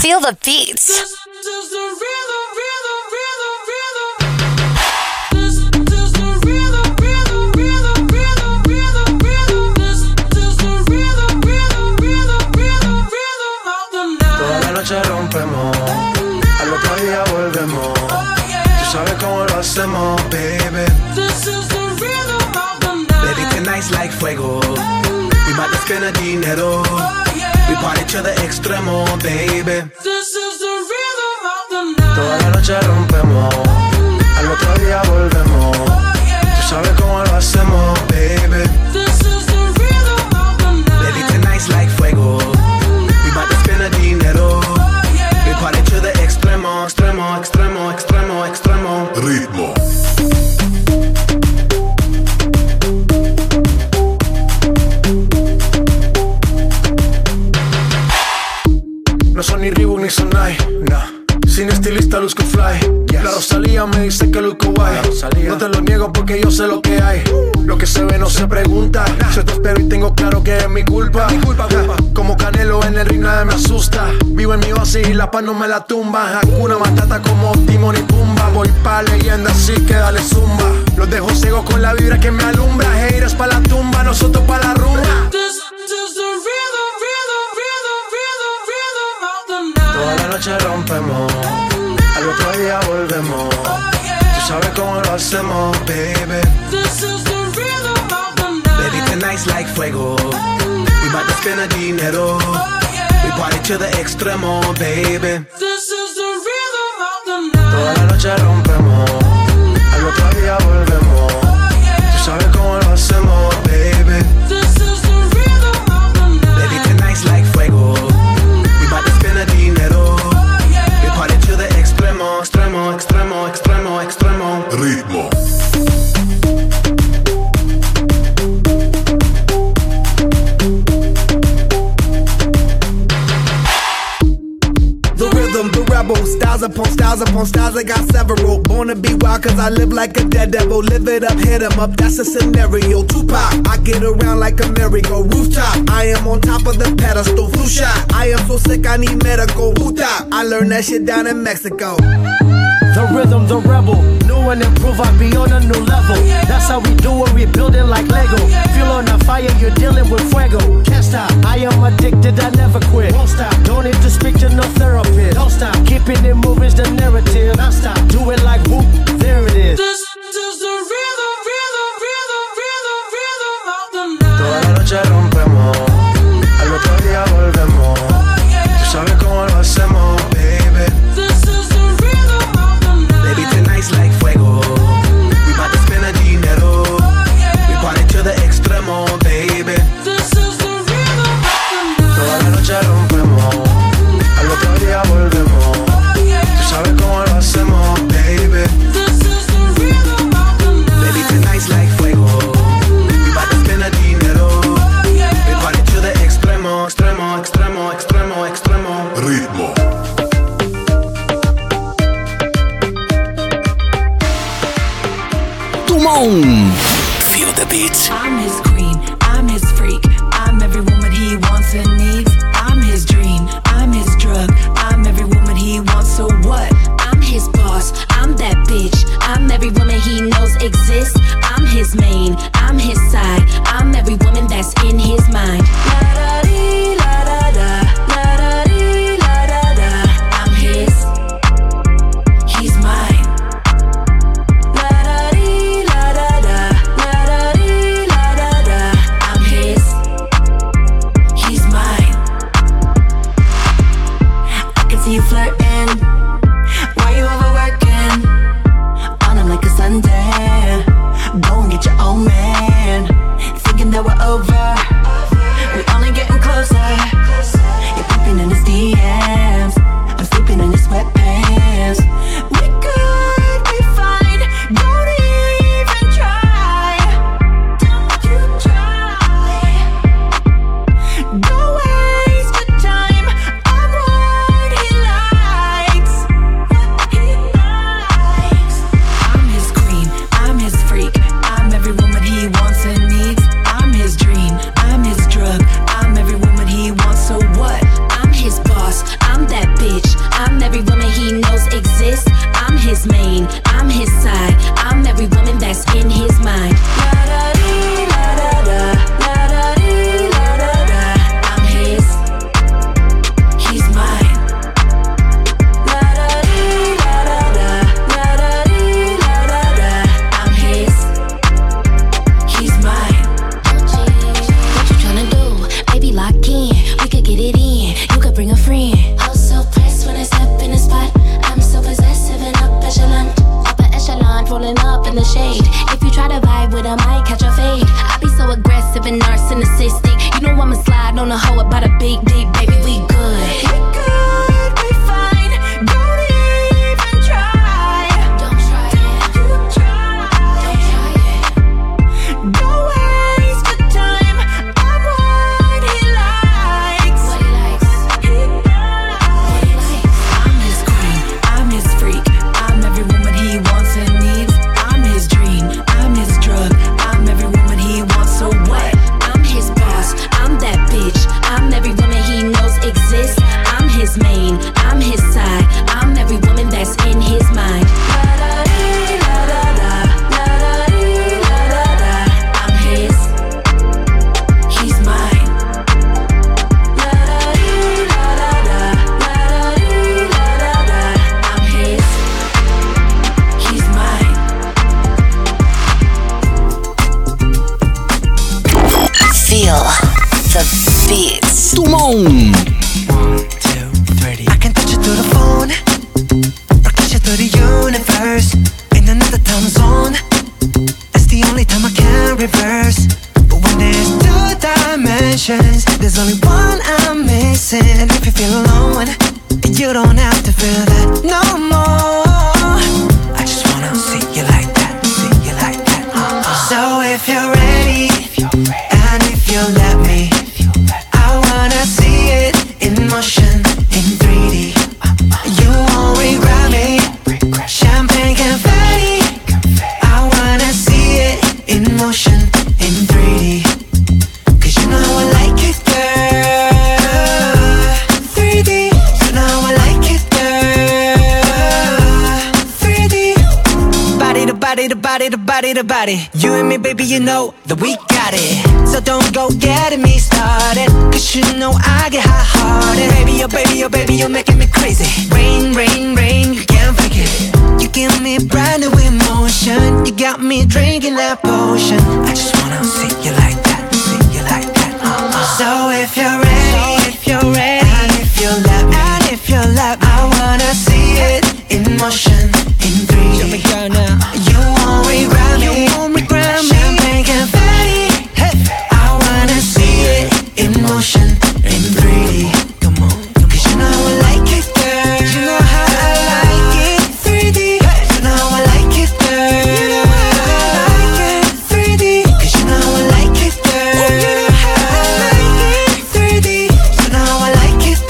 Feel the beats. This is the rhythm. Toda la noche rompemos, al otro día volvemos. Tú sabes cómo lo hacemos, baby. Baby, tonight's like fuego. We bout to spend a dinero. We party to the extremo, baby. Toda la noche rompemos, al otro día volvemos. Tú sabes cómo lo hacemos, baby. Baby, tonight's like fuego. We bout to spend a dinero. We party to the extremo, extremo, extremo, extremo, extremo. Ritmo. No son ni Reebok ni Sonai, nah. Sin estilista luzco fly, yes. La Rosalía me dice que luzco guay. No te lo niego porque yo sé lo que hay. Lo que se ve no se pregunta. Yo te espero y tengo claro que es mi culpa. Como Canelo en el ring nadie me asusta. Vivo en mi oasis y la paz no me la tumba. Hakuna Matata como Timon y Pumba. Voy pa' leyenda así que dale zumba. Los dejo ciegos con la vibra que me alumbra. Haters pa' la tumba, nosotros pa' la rumba. Toda la noche rompemos, al otro día volvemos. Tú sabes cómo lo hacemos, baby. Baby, tonight's like fuego. We bout to spend a dinero. We party to the extremo, baby. Toda la noche rompemos, al otro día volvemos. Tú sabes cómo lo hacemos, baby. Baby, tonight's like fuego. Bout to spend a dinero. We party to the extremo, extremo, extremo, extremo, extremo. Ritmo. The rhythm, the rebel. Styles upon styles upon styles, I got several. Born to be wild cause I live like a dead devil. Live it up, hit 'em up, that's a scenario. Tupac, I get around like a merry-go. Rooftop, I am on top of the pedestal. Flu shot, I am so sick I need medical. Rooftop, I learned that shit down in Mexico. The rhythm, the rebel. New and improve, I be on a new level. That's how we do it, we build it like Lego. Feel on a fire, you're dealing with fuego. Can't stop, I am addicted, I never quit. Won't stop, don't need to speak to no therapist. Don't stop, keeping it moving's the narrative. Don't stop, do it like whoop, there it is. This is the rhythm of the night. Toda la noche rompemos, al otro día volvemos. Tú sabes cómo lo hacemos, baby. Baby, tonight's like fuego. We bout to spend a dinero. We party to the extremo, baby. Toda la noche rompemos, al otro día volvemos. Tú sabes cómo lo hacemos, baby. Baby, tonight's like fuego. We bout to spend a dinero. We party to the extremo, extremo, extremo, extremo, extremo. Ritmo. Feel the beat. I'm his queen, I'm his freak, I'm every woman he wants and needs. I'm his dream, I'm his drug, I'm every woman he wants, so what? I'm his boss, I'm that bitch, I'm every woman he knows exists. I'm his main, I'm his side, I'm every woman that's in his mind. La da dee, la da da, la da dee, la da da. I'm his, he's mine. You flirting, why you overworking? On him like a Sunday. Go and get your own man. Thinking that we're over, we only getting closer. You're peeping in his DMs, I'm sleeping in his sweatpants. We could be fine, don't even try. Don't you try. Don't waste your time, I'm right, he lies. the shade. If you try to vibe with him, I catch a fade. I be so aggressive and narcissistic. You know I'ma slide on a hoe about a big dick, baby, we good. We good, we fine. Don't even try. Don't try it. You try. Don't try it. Don't waste your time. I'm what he likes. What he likes. He likes. What he likes. I'm his queen. I'm his freak. I'm every woman he wants and needs. I'm his dream. I'm his drug. I'm every woman he wants. So what? I'm his boss. I'm that bitch. I'm every woman he knows exists. I'm his main. I'm his side. I'm every woman that's in his mind. I'm his. He's mine. I'm his. He's mine. Feel the beats. Tout le monde. I can touch you through the phone, or kiss you through the universe. In another time zone, it's the only time I can reverse. But when there's two dimensions, there's only one I'm missing. And if you feel alone, you don't have to feel that no more. I just wanna see you like that, see you like that. So if you're ready, and if you let me, I wanna see it in motion, in 3D. You won't regret me. Champagne confetti. I wanna see it in motion, in 3D. Cause you know I like it, girl. 3D. You know I like it, girl. 3D. Body to body to body to body to body. You and me, baby, you know that we got it. So don't go getting me started, cause you know I get hot-hearted. Baby, oh baby, oh baby, you're making me crazy. Rain, rain, rain, you can't fake it. You give me brand new emotion. You got me drinking that potion. I just wanna see you like that, see you like that. So if you're ready, and if you let me, I wanna see it in motion, in 3D. Show me girl now. You won't regret me. Champagne confetti. Hey. I wanna see it in motion, in 3D. Come on, cause you know I like it, girl. You know how I like it, 3D. Hey. You know I like it, girl. You know how I like it, 3D. Cause you know I like it, girl. You know how I like it, 3D. You know I like it,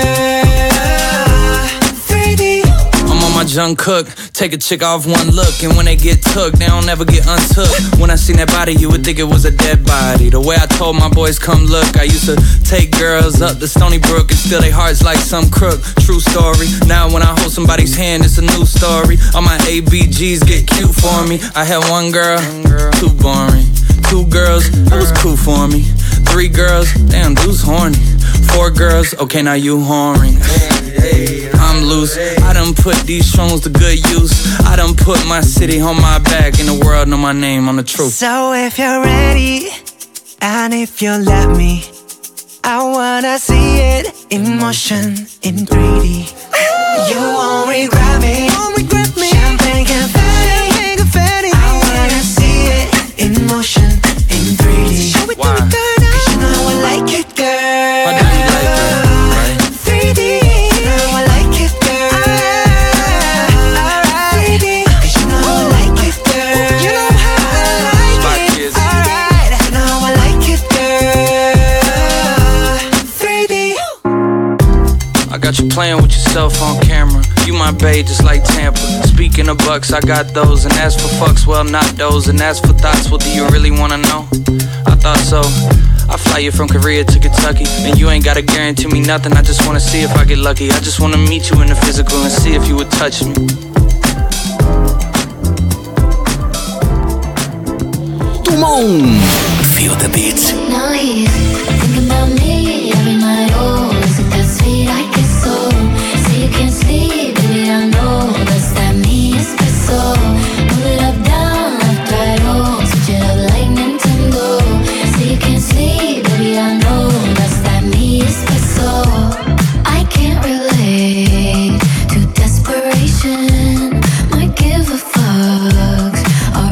girl. 3D. I'm on my junk cook, take a chick off one look, and when they get took, they don't ever get untook. When I seen that body, you would think it was a dead body. The way I told my boys come look, I used to take girls up to Stony Brook and steal their hearts like some crook. True story. Now when I hold somebody's hand, it's a new story. All my ABGs get cute for me. I had one girl, too boring. 2 girls, that was cool for me. 3 girls, damn, dude's horny. 4 girls, okay, now you whoring. I'm loose, I done put these songs to good use. I done put my city on my back, and the world know my name on the truth. So if you're ready, and if you let me, I wanna see it in motion, in 3D. You won't regret me. Champagne confetti. I wanna see it in motion, in 3D. Why? Cause you know I like it, girl. Why do you like it, right? 3D. You know I like it, girl. Alright. 3D. Cause you know I like it, girl. You know how I like it. Alright. You know I like it, girl. 3D. I got you playing with yourself on camera. You my babe just like Tampa. Speaking of bucks, I got those. And as for fucks, well not those. And as for thoughts, well do you really wanna know? I thought so. I fly you from Korea to Kentucky, and you ain't gotta guarantee me nothing. I just wanna see if I get lucky. I just wanna meet you in the physical and see if you would touch me. Tout le monde. Feel the beat. Now he's thinking about me every night. Oh, is it that sweet? I guess so. Say you can't sleep, baby, I know. That's that me espresso. Move it up, down, left, right, oh. Switch it up like Nintendo. Say you can't sleep, baby, I know. That's that me espresso. I can't relate to desperation. Might give a fucks.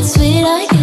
sweet like